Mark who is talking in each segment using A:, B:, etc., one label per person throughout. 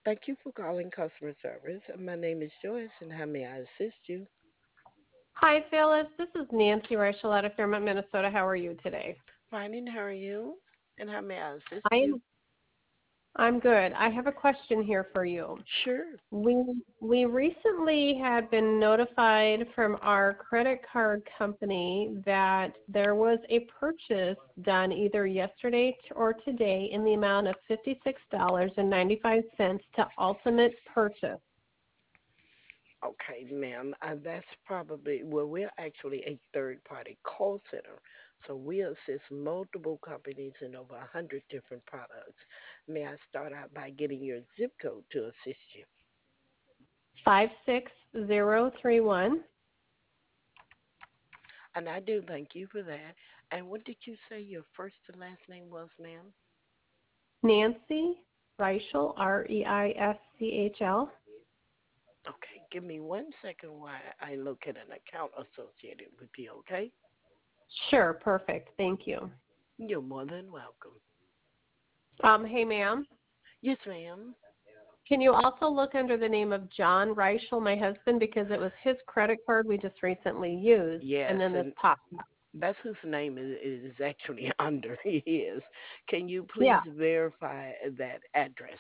A: Thank you for calling customer service. My name is Joyce, and how may I assist you?
B: Hi, Phyllis. This is Nancy Reichel out of Fairmont, Minnesota. How are you today?
A: Fine, and how are you? And how may I assist
B: I
A: you?
B: am. I'm good. I have a question here for you.
A: Sure.
B: We recently had been notified from our credit card company that there was a purchase done either yesterday or today in the amount of $56.95 to Ultimate Purchase.
A: Okay, ma'am. That's probably, well, we're actually a third party call center. So we assist multiple companies in over 100 different products. May I start out by getting your zip code to assist you?
B: 56031.
A: And I do thank you for that. And what did you say your first and last name was, ma'am?
B: Nancy Reichel, Reischl.
A: Okay, give me 1 second while I look at an account associated with you, okay?
B: Sure, perfect. Thank you.
A: You're more than welcome.
B: Hey, ma'am,
A: Yes, ma'am.
B: can you also look under the name of John Reichel, my husband, because it was his credit card we just recently used, and
A: Yes,
B: then this
A: and
B: popped up.
A: that's whose name is actually under his. Can you please
B: Yeah,
A: verify that address?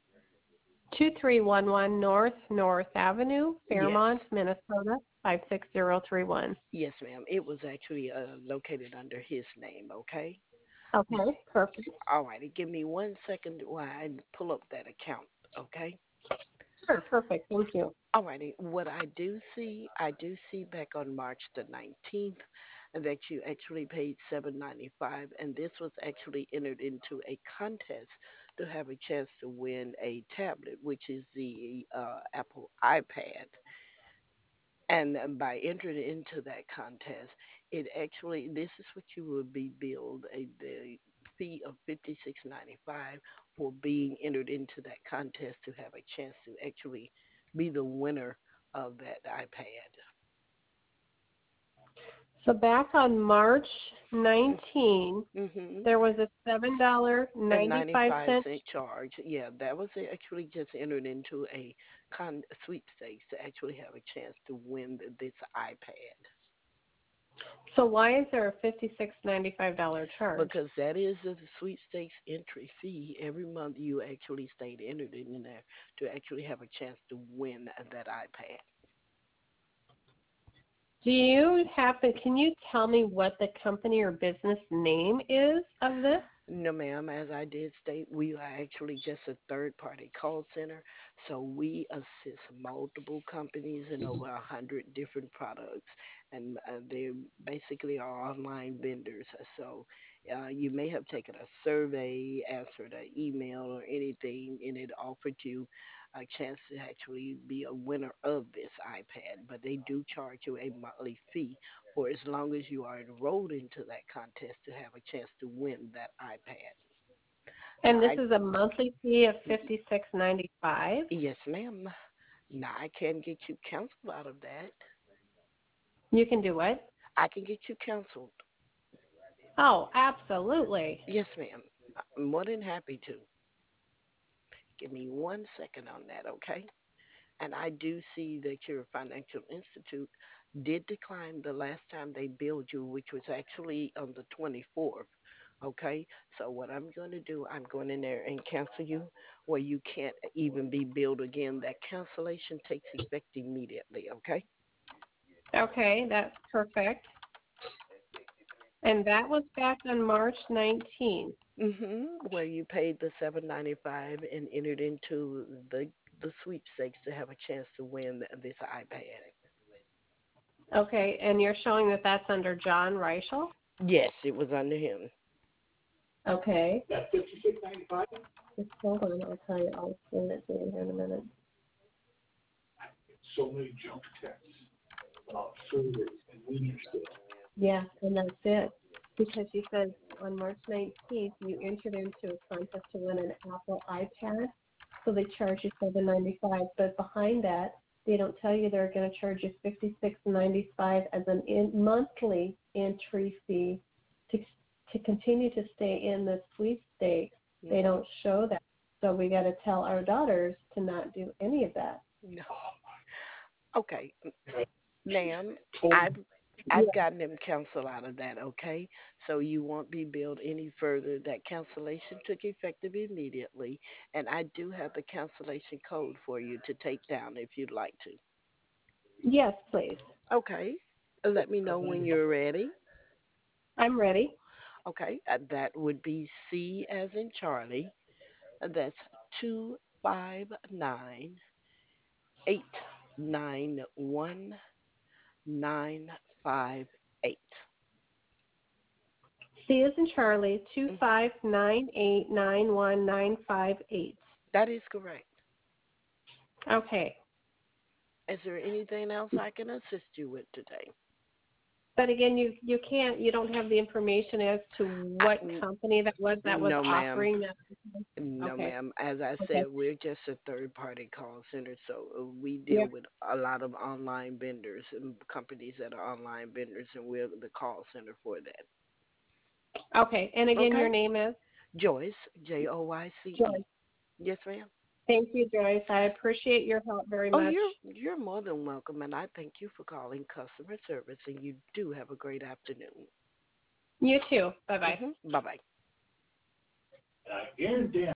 B: 2311 North Avenue,
A: Yes.
B: Fairmont, Minnesota, 56031.
A: Yes, ma'am. It was actually located under his name, okay?
B: Okay, perfect.
A: All righty. Give me 1 second while I pull up that account, okay?
B: Sure, perfect. Thank you.
A: Alrighty, what I do see back on March the 19th that you actually paid $7.95, and this was actually entered into a contest to have a chance to win a tablet, which is the Apple iPad. And by entering into that contest, it actually this is what you would be billed the fee of $56.95 for being entered into that contest to have a chance to actually be the winner of that iPad.
B: So back on March 19,
A: Mm-hmm.
B: there was a
A: And
B: $7.95.
A: 95-cent charge. Yeah, that was actually just entered into a sweepstakes to actually have a chance to win this iPad.
B: So why is there a $56.95 charge?
A: Because that is the sweepstakes entry fee. Every month you actually stayed entered in there to actually have a chance to win that iPad.
B: Do you happen, can you tell me what the company or business name is of this?
A: No, ma'am. As I did state, we are actually just a third party call center. So we assist multiple companies in over 100 different products. And they basically are online vendors. So you may have taken a survey, answered an email or anything, and it offered you a chance to actually be a winner of this iPad. But they do charge you a monthly fee for as long as you are enrolled into that contest to have a chance to win that iPad. Now,
B: And this is a monthly fee of $56.95.
A: yes, ma'am. Now I can get you counseled out of that.
B: You can do it.
A: I can get you counseled.
B: Oh, absolutely.
A: Yes, ma'am. I'm more than happy to. Give me 1 second on that, okay? And I do see that your financial institute did decline the last time they billed you, which was actually on the 24th. Okay, so what I'm going to do, I'm going in there and cancel you where you can't even be billed again. That cancellation takes effect immediately. Okay.
B: Okay, that's perfect. And that was back on March 19th.
A: Where you paid the 7.95 and entered into the sweepstakes to have a chance to win this iPad.
B: Okay, and you're showing that that's under John Reichel?
A: Yes, it was under him.
B: Okay. Just hold on, I'll tell you. I'll send it to you here in a minute. Yeah, and that's it. Because you said on March 19th you entered into a contest to win an Apple iPad, so they charge you $7.95. But behind that, they don't tell you they're going to charge you $56.95 as an monthly entry fee to continue to stay in the sweepstakes. They
A: hmm
B: don't show that. So we got to tell our daughters to not do any of that.
A: No. Okay, ma'am, I've
B: Yeah.
A: I've gotten them counsel out of that, okay? So you won't be billed any further. That cancellation took effective immediately, and I do have the cancellation code for you to take down if you'd like to.
B: Yes, please.
A: Okay, let me know when you're ready.
B: I'm ready.
A: Okay, that would be C as in Charlie. That's 259 891 958.
B: C is in Charlie, two
A: Mhm.
B: five nine eight nine one nine five eight.
A: That is correct.
B: Okay.
A: Is there anything else I can assist you with today?
B: But again, you don't have the information as to
A: I,
B: what company that was
A: no, ma'am.
B: offering that.
A: No,
B: Okay.
A: ma'am. As I
B: Okay.
A: said, we're just a third party call center, so we
B: Yeah.
A: deal with a lot of online vendors and companies that are online vendors, and we're the call center for that.
B: Okay. And again,
A: Okay?
B: your name is
A: Joyce, Joyce.
B: Joyce.
A: Yes, ma'am.
B: Thank you, Joyce. I appreciate your help very
A: Oh,
B: much.
A: you're more than welcome, and I thank you for calling customer service, and you do have a great afternoon.
B: You too. Bye bye.
A: Bye bye.